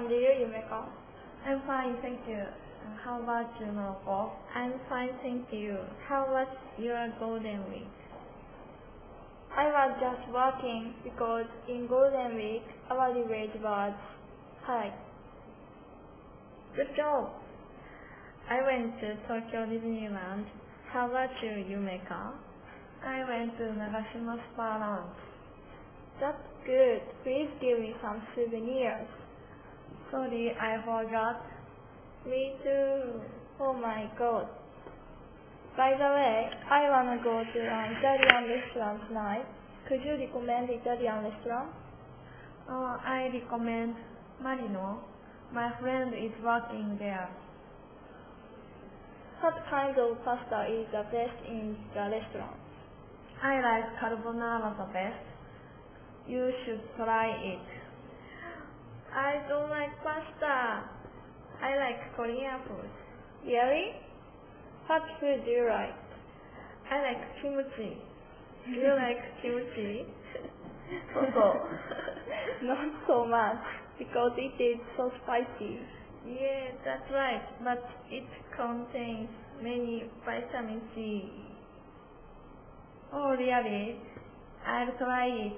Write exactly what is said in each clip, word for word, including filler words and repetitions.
and you, Yumeko? I'm fine, thank you. How about you, Noroko? I'm fine, thank you. How was your Golden Week? I was just working because in Golden Week our rate was high. Good job. I went to Tokyo Disneyland. How about you, Yumeka? I went to Nagashima Spa Lounge. That's good. Please give me some souvenirs. Sorry, I forgot. Me too. Oh my god. By the way, I wanna go to an Italian restaurant tonight. Could you recommend Italian restaurant? Oh, I recommend Marino. My friend is working there. What kind of pasta is the best in the restaurant? I like carbonara the best. You should try it. I don't like pasta. I like Korean food. Really? What food do you like? I like kimchi. Do you like kimchi? Also, not so much, because it is so spicy. Yeah, that's right, but it contains many vitamin C. Oh, really? I'll try it.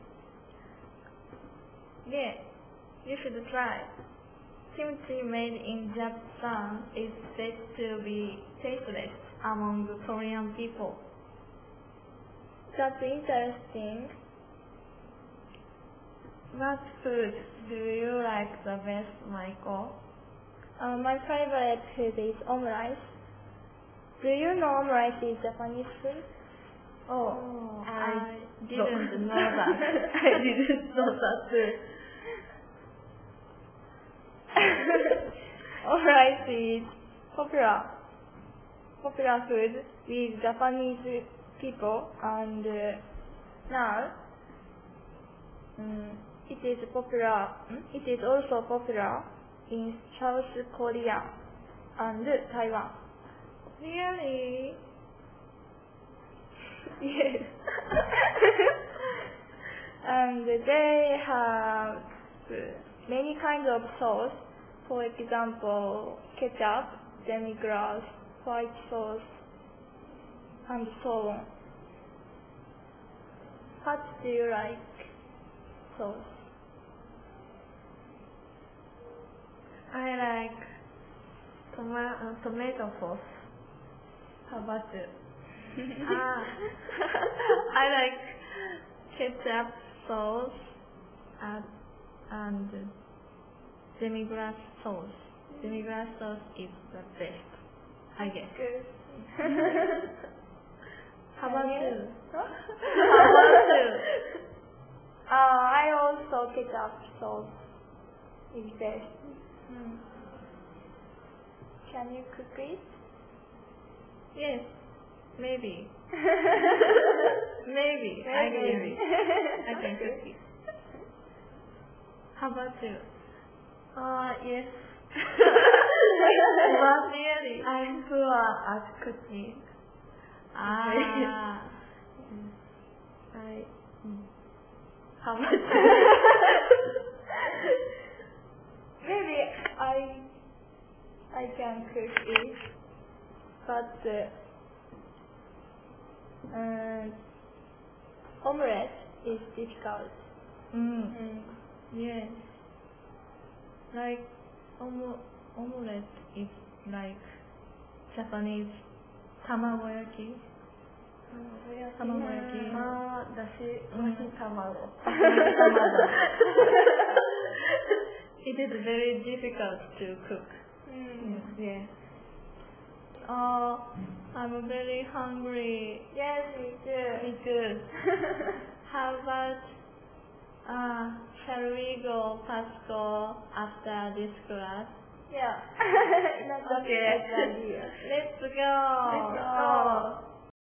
Yeah, you should try. Kimchi made in Japan is said to be tasteless among the Korean people. That's interesting. What food do you like the best, Michael? Uh, my favorite food is omurice. Do you know omurice is Japanese food? Oh, Oh, I, I didn't know that. I didn't know that too. Omurice is popular, popular food with Japanese people, and uh, now um, it is popular. It is also popular in South Korea and Taiwan. Really? Yes. And they have many kinds of sauce. For example, ketchup, demi-glace, white sauce, and so on. What do you like sauce? I like toma- uh, tomato sauce. How about you? Ah, I like ketchup sauce and, and demi-glace sauce. Demi-glace sauce is the best, I guess. Good. How about you? Huh? How about you? Uh, I also ketchup sauce is best. Hmm. Can you cook it? Yes, maybe. Maybe. I Maybe. maybe. I can cook it. How about you? Uh, yes. But really? I'm poor at cooking. Ah. I, mm. How about you? Maybe I I can cook it, but uh, um, omelette is difficult. Mm. Mm. Yes. Like omo- omelette is like Japanese tamagoyaki. Tamagoyaki. Ah, だしうん巻き卵。 It is very difficult to cook. Mm. Yeah. Oh, I'm very hungry. Yes, me too. Me too. How about uh, shall we go past go after this class? Yeah. That's Okay. a good idea. Let's go. Let's go.